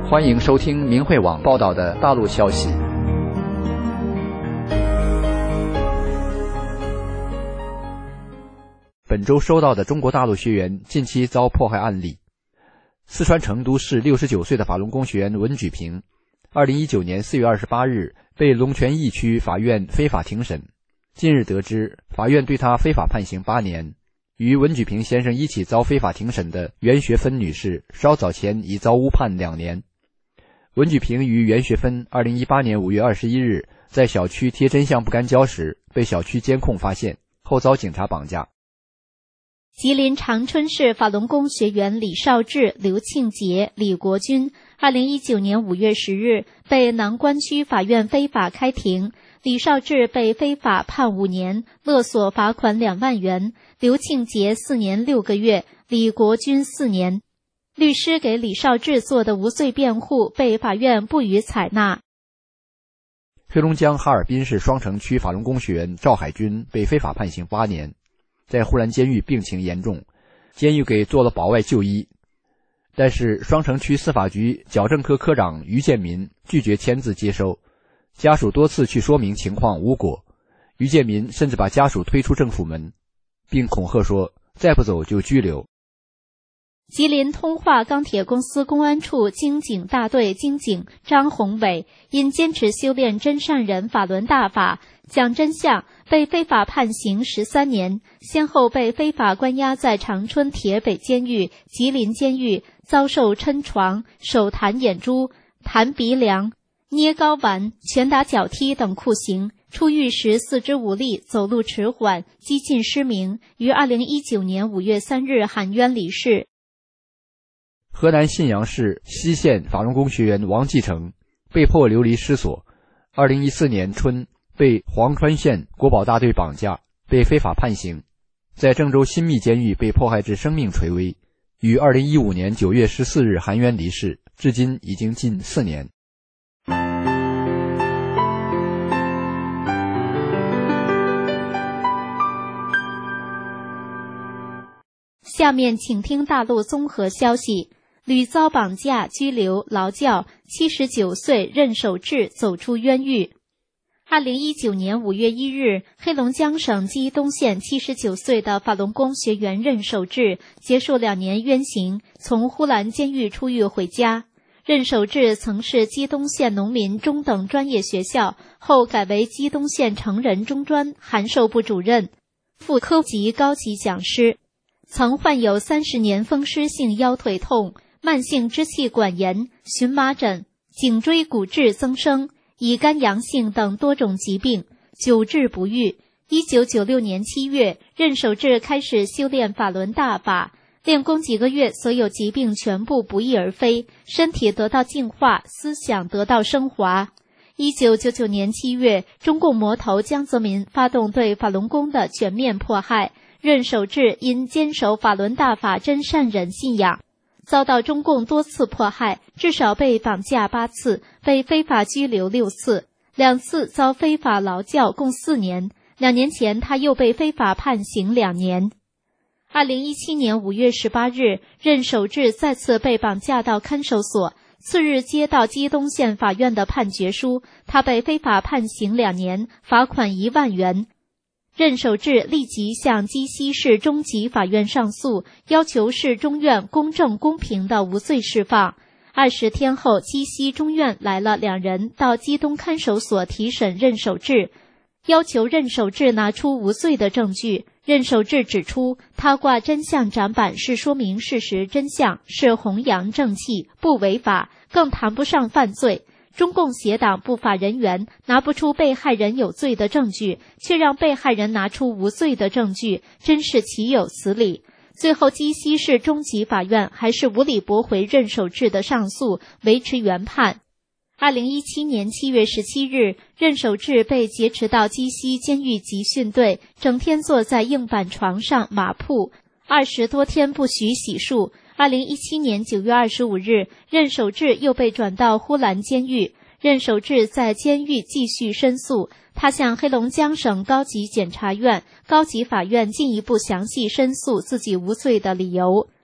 欢迎收听明慧网报道的大陆消息。本周收到的中国大陆学员近期遭迫害案例。四川成都市69岁的法轮功学员文举平，2019年4月28日被龙泉驿区法院非法庭审。近日得知，法院对他非法判刑8年。与文举平先生一起遭非法庭审的袁学芬女士，稍早前已遭误判2年。文举平与袁学芬2018年5月21日在小区贴真相不干胶时，被小区监控发现，后遭警察绑架。 吉林长春市法轮功学员李少志、刘庆杰、李国军2019年5月10日被南关区法院非法开庭，李少志被非法判5年，勒索罚款2万元，刘庆杰4年6个月，李国军4年。律师给李少志做的无罪辩护被法院不予采纳。 黑龙江哈尔滨市双城区法轮功学员赵海军被非法判刑8年，在呼兰监狱病情严重，监狱给做了保外就医，但是双城区司法局矫正科科长于建民拒绝签字接收，家属多次去说明情况无果，于建民甚至把家属推出政府门，并恐吓说再不走就拘留。 吉林通化钢铁公司公安处经警大队经警张宏伟因坚持修炼真善人法轮大法，讲真相，被非法判刑13年，先后被非法关押在长春铁北监狱、吉林监狱，遭受抻床、手弹眼珠、弹鼻梁、捏睾丸、拳打脚踢等酷刑。出狱时四肢无力，走路迟缓，几近失明，于2019年5月3日含冤离世。 河南信阳市西县法轮功学员王继成被迫流离失所，2014年春被黄川县国保大队绑架，被非法判刑，在郑州新密监狱被迫害至生命垂危，于2015年9月14日含冤离世，至今已经近4年。 下面请听大陆综合消息。屡遭绑架、拘留、劳教，79岁任守志走出冤狱。2019年5月1日，黑龙江省鸡东县79岁的法轮功学员任守志结束2年冤刑，从呼兰监狱出狱回家。任守志曾是鸡东县农民中等专业学校，后改为鸡东县成人中专函授部主任、副科级高级讲师，曾患有30年风湿性腰腿痛、慢性支气管炎、荨麻疹、颈椎骨质增生、乙肝阳性等多种疾病，久治不愈。1996年7月，任守志开始修炼法轮大法，练功几个月，所有疾病全部不翼而飞，身体得到净化，思想得到升华。1999年7月，中共魔头江泽民发动对法轮功的全面迫害，任守志因坚守法轮大法真善忍信仰，遭到中共多次迫害，至少被绑架8次，被非法拘留6次，2次遭非法劳教共4年。2年前他又被非法判刑2年。2017年5月18日，任守志再次被绑架到看守所，次日接到鸡东县法院的判决书，他被非法判刑2年，罚款1万元。任守志立即向鸡西市中级法院上诉，要求市中院公正公平的无罪释放。20天后，鸡西中院来了2人到鸡东看守所提审任守志，要求任守志拿出无罪的证据。任守志指出，他挂真相展板是说明事实真相，是弘扬正气，不违法，更谈不上犯罪。中共邪党不法人员拿不出被害人有罪的证据，却让被害人拿出无罪的证据，真是岂有此理。最后鸡西市中级法院还是无理驳回任守志的上诉，维持原判。2017年7月17日，任守志被劫持到鸡西监狱集训队，整天坐在硬板床上马铺，20多天不许洗漱。2017年9月25日，任守志又被转到呼兰监狱。任守志在监狱继续申诉，他向黑龙江省高级检察院、高级法院进一步详细申诉自己无罪的理由。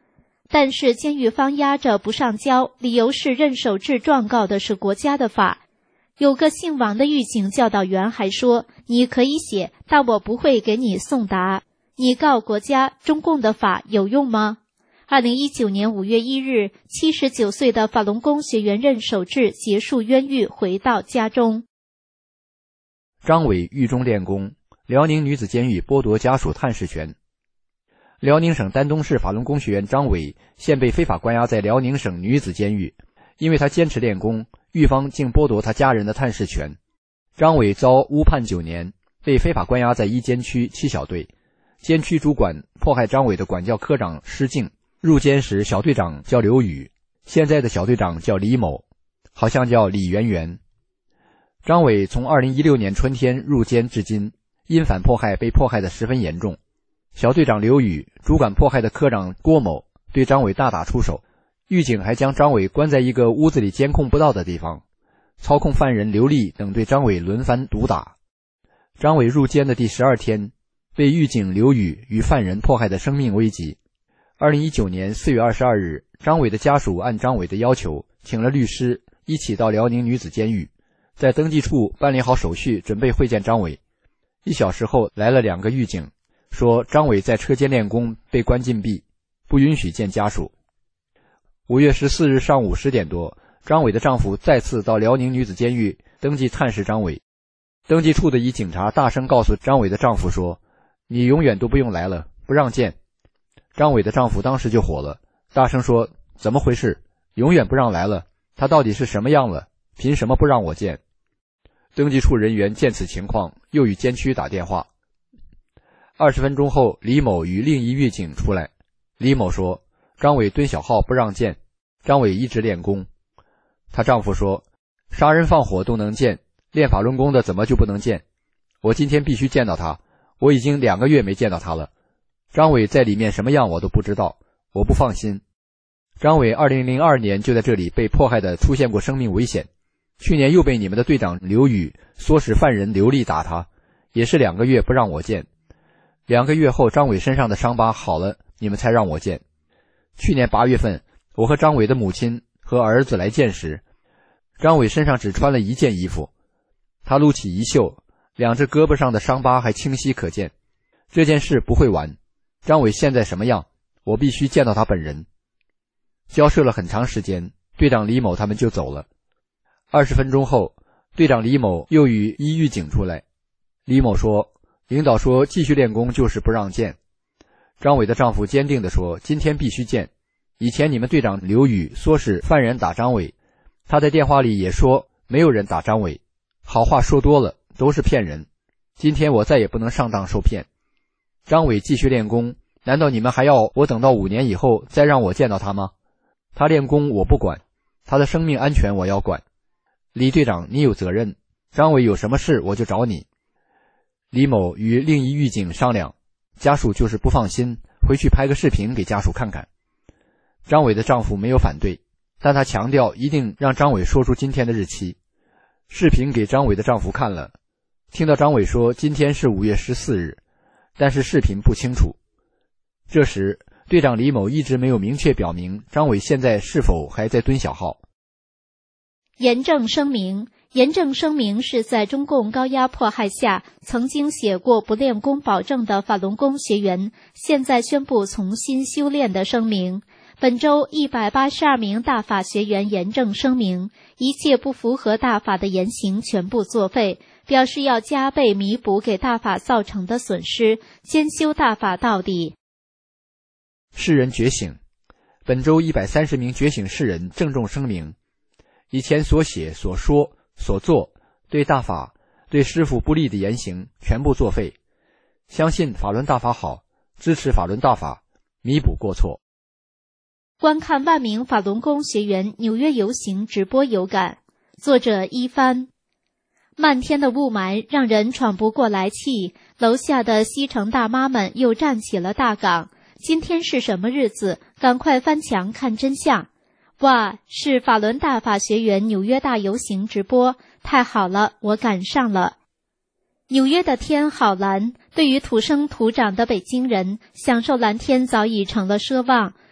但是监狱方压着不上交，理由是任守志状告的是国家的法。有个姓王的狱警教导员还说，你可以写，但我不会给你送达。你告国家，中共的法有用吗？2019年5月1日，79岁的法轮功学员任守志结束冤狱，回到家中。 张伟狱中练功，辽宁女子监狱剥夺家属探视权。辽宁省丹东市法轮功学员张伟现被非法关押在辽宁省女子监狱，因为他坚持练功，狱方竟剥夺他家人的探视权。张伟遭误判9年，被非法关押在一监区7小队。监区主管迫害张伟的管教科长施静，入监时小队长叫刘宇，现在的小队长叫李某，好像叫李媛媛。张伟从2016年春天入监至今，因反迫害被迫害得十分严重。小队长刘宇、主管迫害的科长郭某对张伟大打出手，狱警还将张伟关在一个屋子里监控不到的地方，操控犯人刘丽等对张伟轮番毒打。张伟入监的第12天，被狱警刘宇与犯人迫害的生命危急。2019年4月22日，张伟的家属按张伟的要求，请了律师一起到辽宁女子监狱，在登记处办理好手续，准备会见张伟。1小时后来了2个狱警，说张伟在车间练功被关禁闭，不允许见家属。5月14日上午10点多，张伟的丈夫再次到辽宁女子监狱登记探视张伟。登记处的一警察大声告诉张伟的丈夫说，你永远都不用来了，不让见。张伟的丈夫当时就火了，大声说，怎么回事？永远不让来了，他到底是什么样了？凭什么不让我见？登记处人员见此情况，又与监区打电话。20分钟后，李某与另一狱警出来。李某说，张伟蹲小号不让见，张伟一直练功。她丈夫说，杀人放火都能见，练法轮功的怎么就不能见？我今天必须见到他，我已经2个月没见到他了。张伟在里面什么样我都不知道，我不放心。张伟2002年就在这里被迫害的出现过生命危险，去年又被你们的队长刘宇唆使犯人刘丽打他，也是2个月不让我见。2个月后，张伟身上的伤疤好了，你们才让我见。去年8月份，我和张伟的母亲和儿子来见时，张伟身上只穿了1件衣服，他撸起衣袖，2只胳膊上的伤疤还清晰可见。这件事不会完，张伟现在什么样，我必须见到他本人。交涉了很长时间，队长李某他们就走了。20分钟后，队长李某又与一狱警出来。李某说，领导说继续练功就是不让见。张伟的丈夫坚定地说，今天必须见。以前你们队长刘宇唆使犯人打张伟，他在电话里也说没有人打张伟，好话说多了都是骗人。今天我再也不能上当受骗。张伟继续练功，难道你们还要我等到5年以后再让我见到他吗？他练功我不管，他的生命安全我要管。李队长，你有责任，张伟有什么事我就找你。李某与另一狱警商量，家属就是不放心，回去拍个视频给家属看看。张伟的丈夫没有反对，但他强调一定让张伟说出今天的日期。视频给张伟的丈夫看了，听到张伟说今天是5月14日，但是视频不清楚。这时队长李某一直没有明确表明张伟现在是否还在蹲小号。 严正声明，严正声明是在中共高压迫害下曾经写过不练功保证的法轮功学员现在宣布重新修炼的声明。本周182名大法学员严正声明，一切不符合大法的言行全部作废，表示要加倍弥补给大法造成的损失，坚修大法到底。 世人觉醒，本周130名觉醒世人郑重声明，以前所写所说所做对大法对师父不利的言行全部作废，相信法轮大法好，支持法轮大法，弥补过错。 观看万名法轮功学员纽约游行直播有感，作者一帆。漫天的雾霾让人喘不过来气，楼下的西城大妈们又站起了大岗。今天是什么日子？赶快翻墙看真相。哇，是法轮大法学员纽约大游行直播，太好了，我赶上了。纽约的天好蓝，对于土生土长的北京人，享受蓝天早已成了奢望。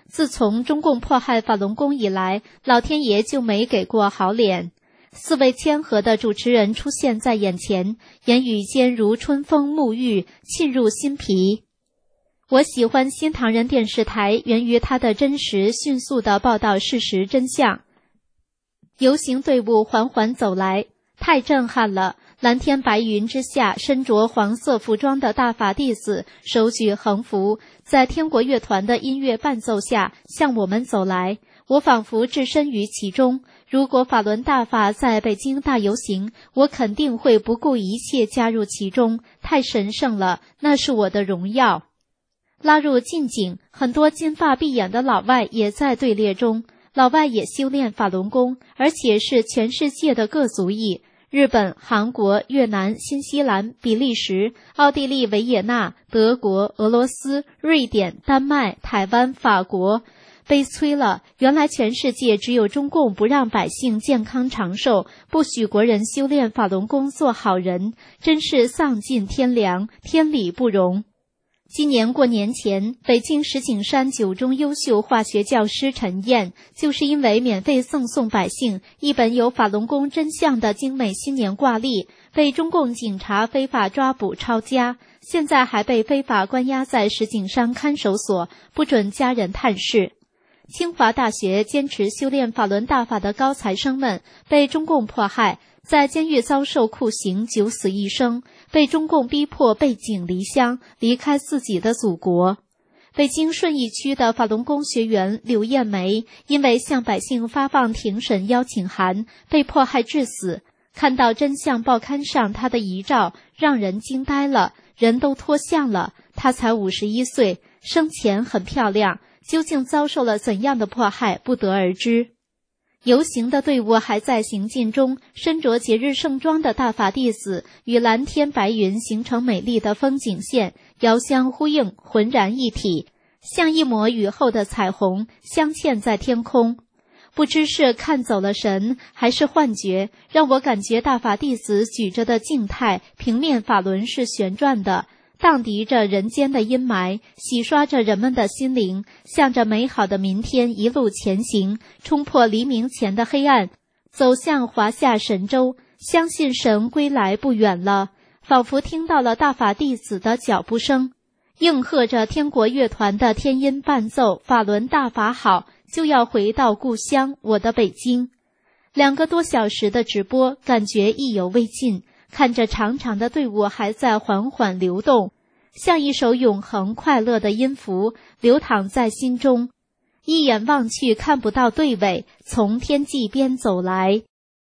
自从中共迫害法轮功以来，老天爷就没给过好脸。4位谦和的主持人出现在眼前，言语间如春风沐浴，沁入心脾。我喜欢新唐人电视台，源于它的真实、迅速地报道事实真相。游行队伍缓缓走来，太震撼了。蓝天白云之下，身着黄色服装的大法弟子手举横幅，在天国乐团的音乐伴奏下向我们走来。我仿佛置身于其中。如果法轮大法在北京大游行，我肯定会不顾一切加入其中，太神圣了，那是我的荣耀。拉入近景，很多金发碧眼的老外也在队列中。老外也修炼法轮功，而且是全世界的各族裔。日本、韩国、越南、新西兰、比利时、奥地利维也纳、德国、俄罗斯、瑞典、丹麦、台湾、法国。悲催了，原来全世界只有中共不让百姓健康长寿，不许国人修炼法轮功做好人，真是丧尽天良，天理不容。今年过年前，北京石景山9中优秀化学教师陈燕，就是因为免费赠送百姓一本有法轮功真相的精美新年挂历，被中共警察非法抓捕抄家，现在还被非法关押在石景山看守所，不准家人探视。清华大学坚持修炼法轮大法的高材生们被中共迫害，在监狱遭受酷刑，9死1生，被中共逼迫背井离乡，离开自己的祖国。北京顺义区的法轮功学员刘艳梅，因为向百姓发放庭审邀请函，被迫害致死。看到真相报刊上她的遗照，让人惊呆了，人都脱相了。她才51岁，生前很漂亮，究竟遭受了怎样的迫害，不得而知。游行的队伍还在行进中，身着节日盛装的大法弟子与蓝天白云形成美丽的风景线，遥相呼应，浑然一体，像一抹雨后的彩虹镶嵌在天空。不知是看走了神还是幻觉，让我感觉大法弟子举着的静态平面法轮是旋转的，荡涤着人间的阴霾，洗刷着人们的心灵，向着美好的明天一路前行，冲破黎明前的黑暗，走向华夏神州，相信神归来不远了。仿佛听到了大法弟子的脚步声，应和着天国乐团的天音伴奏，法轮大法好，就要回到故乡，我的北京。2个多小时的直播，感觉意犹未尽。看着长长的队伍还在缓缓流动，像一首永恒快乐的音符流淌在心中。一眼望去看不到队尾，从天际边走来。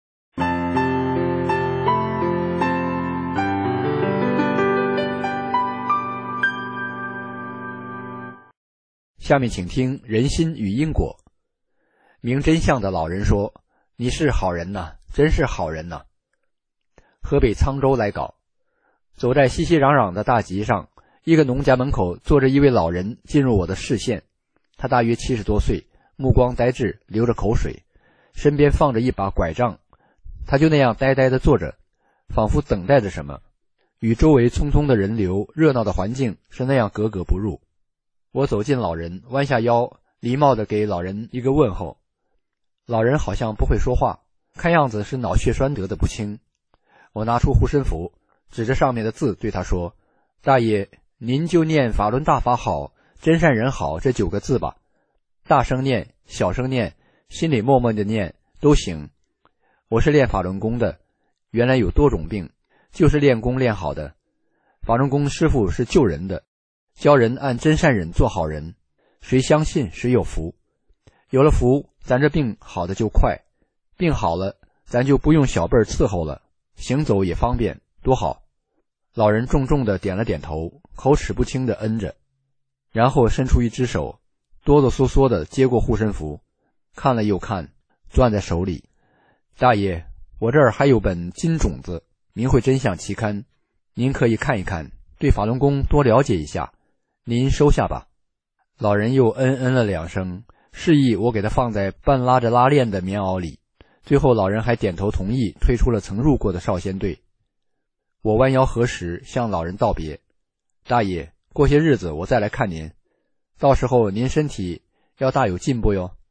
下面请听人心与因果。明真相的老人说：“你是好人呐，真是好人呐。”河北沧州来稿，走在熙熙攘攘的大集上，一个农家门口坐着一位老人进入我的视线。他大约70多岁，目光呆滞，流着口水，身边放着一把拐杖。他就那样呆呆地坐着，仿佛等待着什么，与周围匆匆的人流、热闹的环境是那样格格不入。我走近老人，弯下腰，礼貌地给老人一个问候。老人好像不会说话，看样子是脑血栓得的不轻。我拿出护身符，指着上面的字对他说：“大爷，您就念法轮大法好，真善人好这9个字吧，大声念，小声念，心里默默的念都行。我是练法轮功的，原来有多种病，就是练功练好的。法轮功师傅是救人的，教人按真善忍做好人，谁相信谁有福。有了福，咱这病好的就快，病好了，咱就不用小辈伺候了，行走也方便，多好。”老人重重地点了点头，口齿不清地嗯着，然后伸出一只手，哆哆嗦嗦地接过护身符，看了又看，攥在手里。大爷，我这儿还有本金种子明慧真相期刊，您可以看一看，对法轮功多了解一下，您收下吧。老人又嗯了2声，示意我给他放在半拉着拉链的棉袄里。最后老人还点头同意，退出了曾入过的少先队。我弯腰合十，向老人道别：“大爷，过些日子我再来看您，到时候您身体要大有进步哟。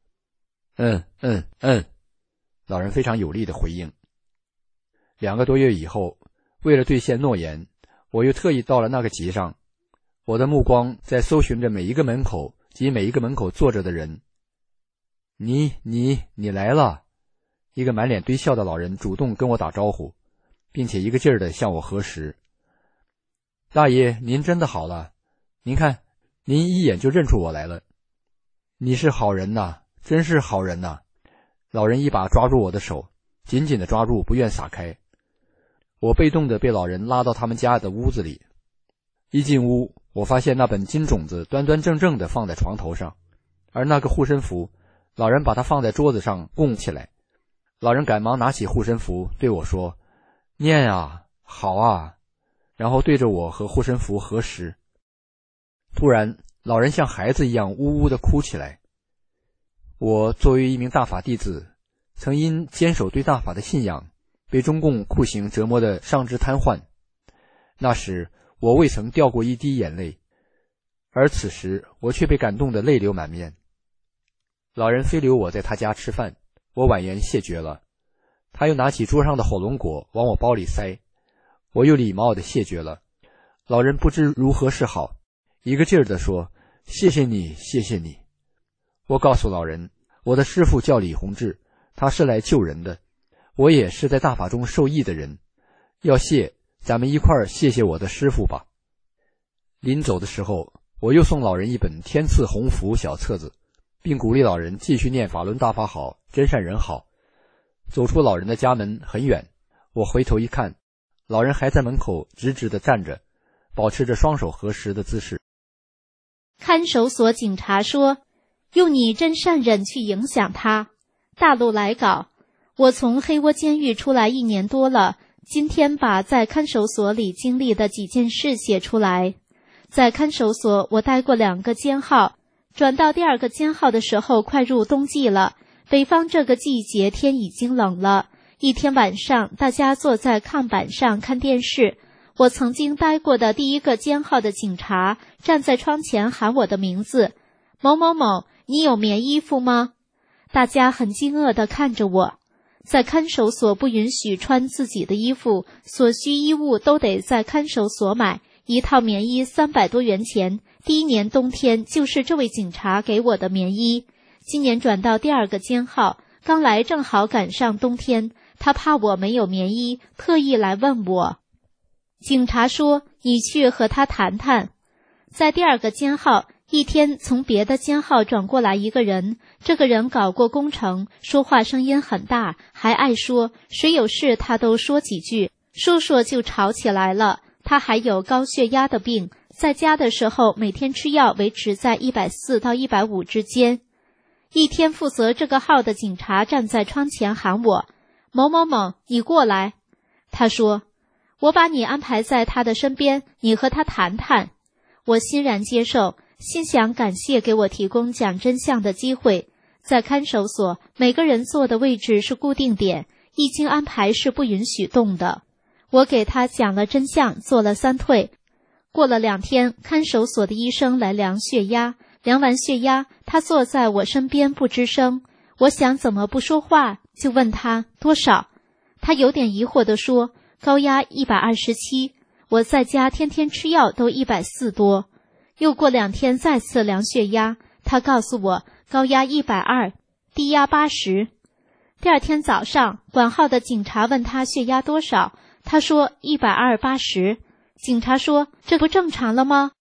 老人非常有力的回应。2个多月以后，为了兑现诺言，我又特意到了那个集上，我的目光在搜寻着每一个门口及每一个门口坐着的人。你来了。一个满脸堆笑的老人主动跟我打招呼，并且一个劲儿地向我核实。大爷，您真的好了，您看，您一眼就认出我来了。你是好人呐，真是好人呐。老人一把抓住我的手，紧紧地抓住，不愿撒开。我被动地被老人拉到他们家的屋子里。一进屋，我发现那本金种子端端正正地放在床头上，而那个护身符，老人把它放在桌子上供起来。老人赶忙拿起护身符对我说：念啊，好啊，然后对着我和护身符核实。突然，老人像孩子一样呜呜地哭起来。我作为一名大法弟子，曾因坚守对大法的信仰，被中共酷刑折磨得上肢瘫痪。那时我未曾掉过一滴眼泪，而此时我却被感动得泪流满面。老人非留我在他家吃饭，我婉言谢绝了。他又拿起桌上的火龙果往我包里塞，我又礼貌地谢绝了。老人不知如何是好，一个劲儿地说：谢谢你，谢谢你。我告诉老人，我的师父叫李洪志，他是来救人的，我也是在大法中受益的人，要谢，咱们一块儿谢谢我的师父吧。临走的时候，我又送老人一本天赐鸿福小册子，并鼓励老人继续念法轮大法好，真善人好。走出老人的家门很远，我回头一看，老人还在门口直直地站着，保持着双手合十的姿势。 看守所警察说，用你真善忍去影响他。大陆来稿，我从黑窝监狱出来1年多了，今天把在看守所里经历的几件事写出来。在看守所我待过2个监号，转到第2个监号的时候快入冬季了，北方这个季节天已经冷了。一天晚上，大家坐在炕板上看电视，我曾经待过的第1个监号的警察站在窗前喊我的名字：某某某，你有棉衣服吗？大家很惊愕地看着我。在看守所不允许穿自己的衣服，所需衣物都得在看守所买，一套棉衣300多元钱。第1年冬天就是这位警察给我的棉衣。今年转到第2个监号，刚来正好赶上冬天，他怕我没有棉衣，特意来问我。警察说，你去和他谈谈。在第2个监号，一天从别的监号转过来一个人，这个人搞过工程，说话声音很大，还爱说，谁有事他都说几句，说说就吵起来了。他还有高血压的病，在家的时候每天吃药维持在140到150之间。一天负责这个号的警察站在窗前喊我：某某某，你过来。他说：我把你安排在他的身边，你和他谈谈。我欣然接受，心想感谢给我提供讲真相的机会。在看守所，每个人坐的位置是固定点，一经安排是不允许动的。我给他讲了真相，做了3退。过了2天，看守所的医生来量血压，量完血压，他坐在我身边不吱声。我想怎么不说话，就问他多少。他有点疑惑地说，高压127，我在家天天吃药都140多。又过2天再次量血压，他告诉我高压120，低压80。第2天早上，管号的警察问他血压多少，他说120/80。警察说，这不正常了吗？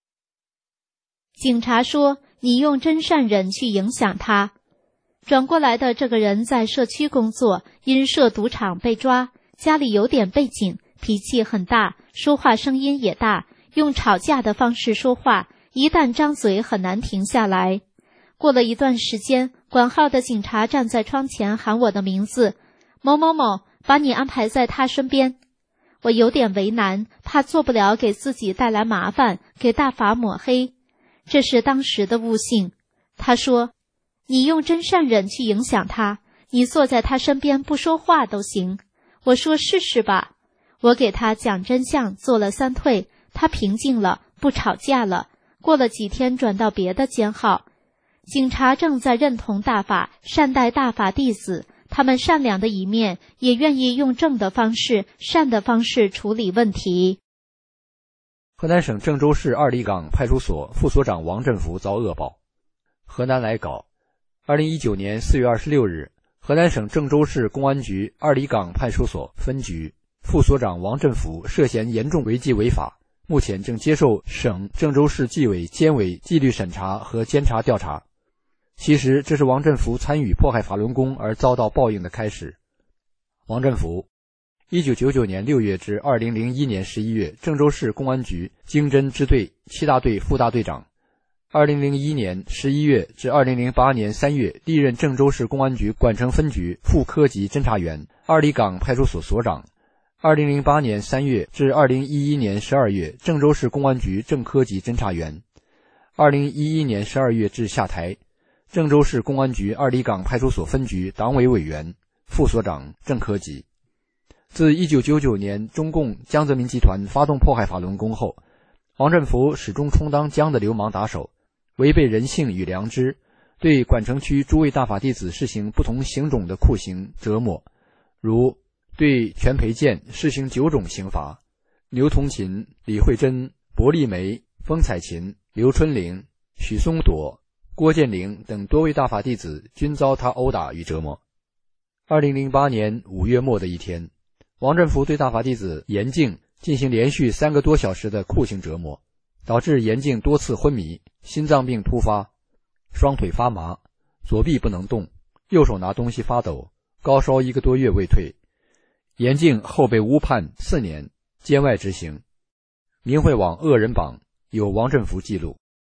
警察说，你用真善忍去影响他。转过来的这个人在社区工作，因涉赌场被抓，家里有点背景，脾气很大，说话声音也大，用吵架的方式说话，一旦张嘴很难停下来。过了一段时间，管号的警察站在窗前喊我的名字：某某某，把你安排在他身边。我有点为难，怕做不了给自己带来麻烦，给大法抹黑。这是当时的悟性。他说，你用真善忍去影响他，你坐在他身边不说话都行。我说试试吧。我给他讲真相，做了3退，他平静了，不吵架了。过了几天转到别的监号， 警察正在认同大法，善待大法弟子，他们善良的一面，也愿意用正的方式、善的方式处理问题。 河南省郑州市二里岗派出所副所长王振福遭恶报。河南来稿，2019年4月26日，河南省郑州市公安局二里岗派出所分局副所长王振福涉嫌严重违纪违法，目前正接受省郑州市纪委监委纪律审查和监察调查。其实这是王振福参与迫害法轮功而遭到报应的开始。王振福1999年6月至2001年11月郑州市公安局经侦支队7大队副大队长，2001年11月至2008年3月历任郑州市公安局管城分局副科级侦查员、二里岗派出所所长，2008年3月至2011年12月郑州市公安局正科级侦查员，2011年12月至下台，郑州市公安局二里岗派出所分局党委委员、副所长正科级。自1999年中共江泽民集团发动迫害法轮功后，王振福始终充当江的流氓打手，违背人性与良知，对管城区诸位大法弟子实行不同刑种的酷刑折磨，如对全培建实行9种刑罚，牛同琴、李慧珍、薄丽梅、风彩琴、刘春玲、许松朵、郭建玲等多位大法弟子均遭他殴打与折磨。2008年5月末的一天，王振福对大法弟子严静进行连续3个多小时的酷刑折磨，导致严静多次昏迷，心脏病突发，双腿发麻，左臂不能动，右手拿东西发抖，高烧1个多月未退。严静后被误判4年，监外执行。明慧网恶人榜有王振福记录。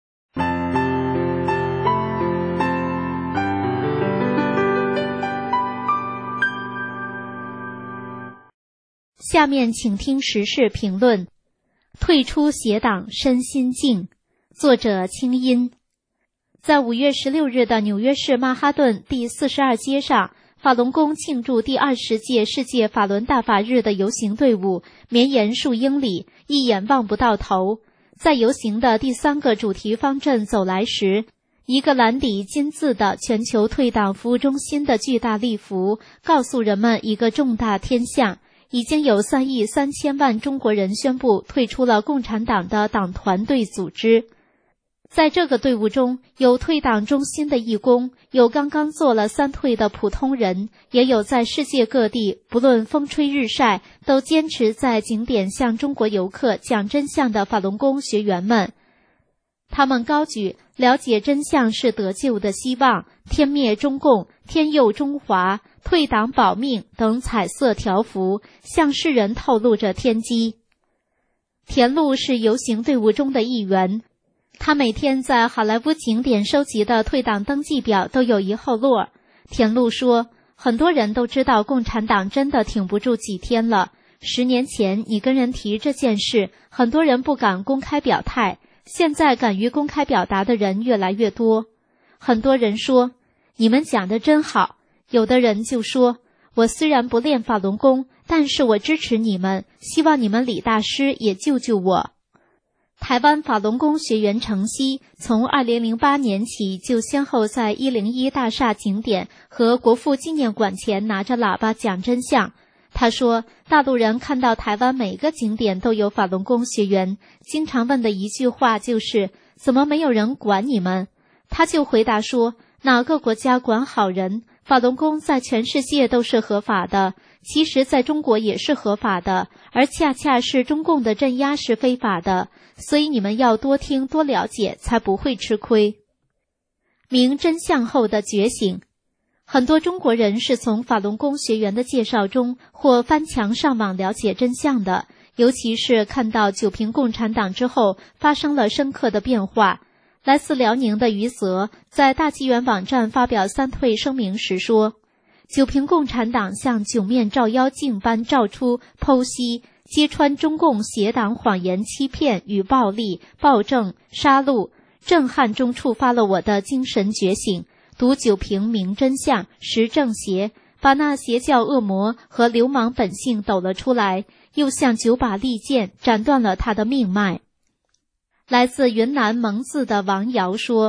下面请听时事评论。退出邪党身心静，作者清音。在5月16日的纽约市曼哈顿第42街上，法轮功庆祝第20届世界法轮大法日的游行队伍绵延数英里，一眼望不到头。在游行的第3个主题方阵走来时，一个蓝底金字的全球退党服务中心的巨大立幅告诉人们一个重大天象：已经有3亿3千万中国人宣布退出了共产党的党团队组织。在这个队伍中，有退党中心的义工，有刚刚做了3退的普通人，也有在世界各地不论风吹日晒都坚持在景点向中国游客讲真相的法轮功学员们。他们高举了解真相是得救的希望、天灭中共、天佑中华、退党保命等彩色条幅，向世人透露着天机。田路是游行队伍中的一员，他每天在好莱坞景点收集的退党登记表都有一后摞。田路说，很多人都知道共产党真的挺不住几天了。10年前你跟人提这件事，很多人不敢公开表态，现在敢于公开表达的人越来越多。很多人说，你们讲得真好。有的人就说，我虽然不练法轮功，但是我支持你们，希望你们李大师也救救我。台湾法轮功学员程曦从2008年起就先后在101大厦景点和国父纪念馆前拿着喇叭讲真相。他说，大陆人看到台湾每个景点都有法轮功学员，经常问的一句话就是，怎么没有人管你们？他就回答说，哪个国家管好人？法轮功在全世界都是合法的，其实在中国也是合法的，而恰恰是中共的镇压是非法的，所以你们要多听多了解，才不会吃亏。明真相后的觉醒。很多中国人是从法轮功学员的介绍中或翻墙上网了解真相的，尤其是看到九平共产党之后发生了深刻的变化。来自辽宁的于泽在大纪元网站发表3退声明时说，九平共产党像9面照妖镜般照出、剖析、揭穿中共邪党谎言、欺骗与暴力、暴政、杀戮，震撼中触发了我的精神觉醒，读九平明真相、识正邪，把那邪教恶魔和流氓本性抖了出来，又像9把利剑斩断了他的命脉。来自云南蒙自的王瑶说，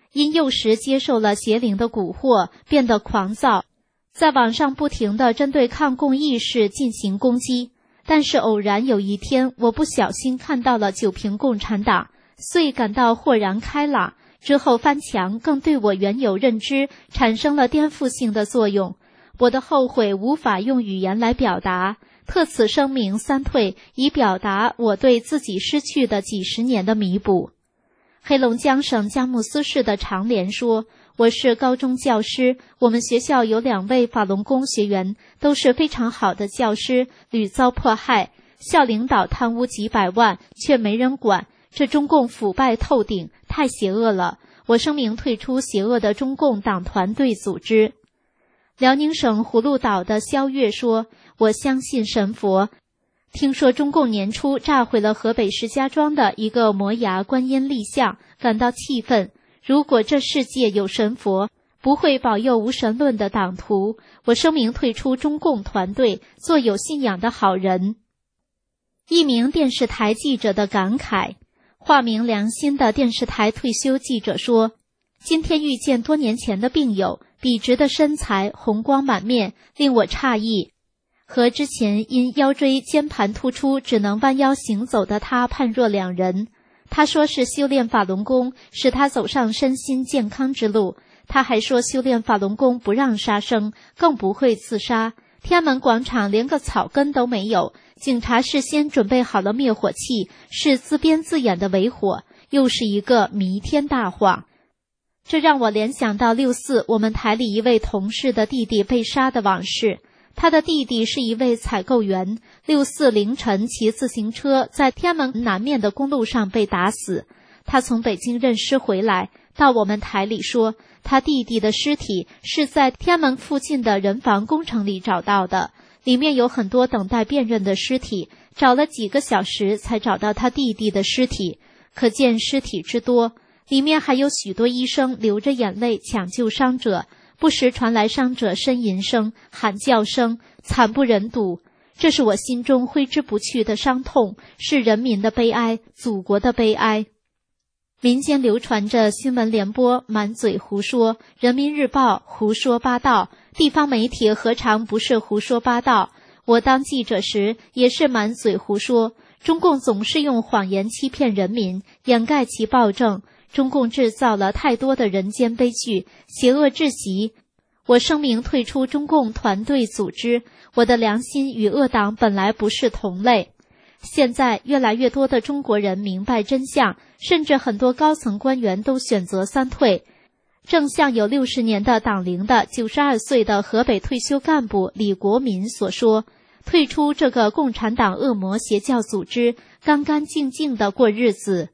因幼时接受了邪灵的蛊惑，变得狂躁，在网上不停地针对抗共义士进行攻击。但是偶然有一天，我不小心看到了九平共产党，遂感到豁然开朗。之后翻墙更对我原有认知产生了颠覆性的作用，我的后悔无法用语言来表达，特此声明三退，以表达我对自己失去的几十年的弥补。黑龙江省佳木斯市的长联说，我是高中教师，我们学校有2位法轮功学员，都是非常好的教师，屡遭迫害，校领导贪污几百万，却没人管，这中共腐败透顶，太邪恶了，我声明退出邪恶的中共党团队组织。辽宁省葫芦岛的肖月说，我相信神佛，听说中共年初炸毁了河北石家庄的一个摩崖观音立像，感到气愤。如果这世界有神佛，不会保佑无神论的党徒，我声明退出中共团队，做有信仰的好人。一名电视台记者的感慨，化名良心的电视台退休记者说，今天遇见多年前的病友，笔直的身材，红光满面，令我诧异。和之前因腰椎间盘突出只能弯腰行走的他判若两人。他说是修炼法轮功使他走上身心健康之路。他还说修炼法轮功不让杀生，更不会自杀。天安门广场连个草根都没有，警察事先准备好了灭火器，是自编自演的伪火，又是一个弥天大谎。这让我联想到6·4我们台里一位同事的弟弟被杀的往事。他的弟弟是一位采购员，6·4凌晨骑自行车在天安门南面的公路上被打死。他从北京认尸回来，到我们台里说，他弟弟的尸体是在天安门附近的人防工程里找到的，里面有很多等待辨认的尸体，找了几个小时才找到他弟弟的尸体，可见尸体之多。里面还有许多医生流着眼泪抢救伤者，不时传来伤者呻吟声、喊叫声，惨不忍睹。这是我心中挥之不去的伤痛，是人民的悲哀，祖国的悲哀。民间流传着新闻联播满嘴胡说，人民日报胡说八道，地方媒体何尝不是胡说八道？我当记者时也是满嘴胡说。中共总是用谎言欺骗人民，掩盖其暴政。中共制造了太多的人间悲剧，邪恶至极。我声明退出中共团队组织，我的良心与恶党本来不是同类。现在越来越多的中国人明白真相，甚至很多高层官员都选择三退。正像有60年的党龄的92岁的河北退休干部李国民所说，退出这个共产党恶魔邪教组织，干干净净地过日子。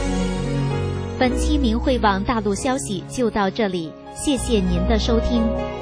本期明慧网大陆消息就到这里，谢谢您的收听。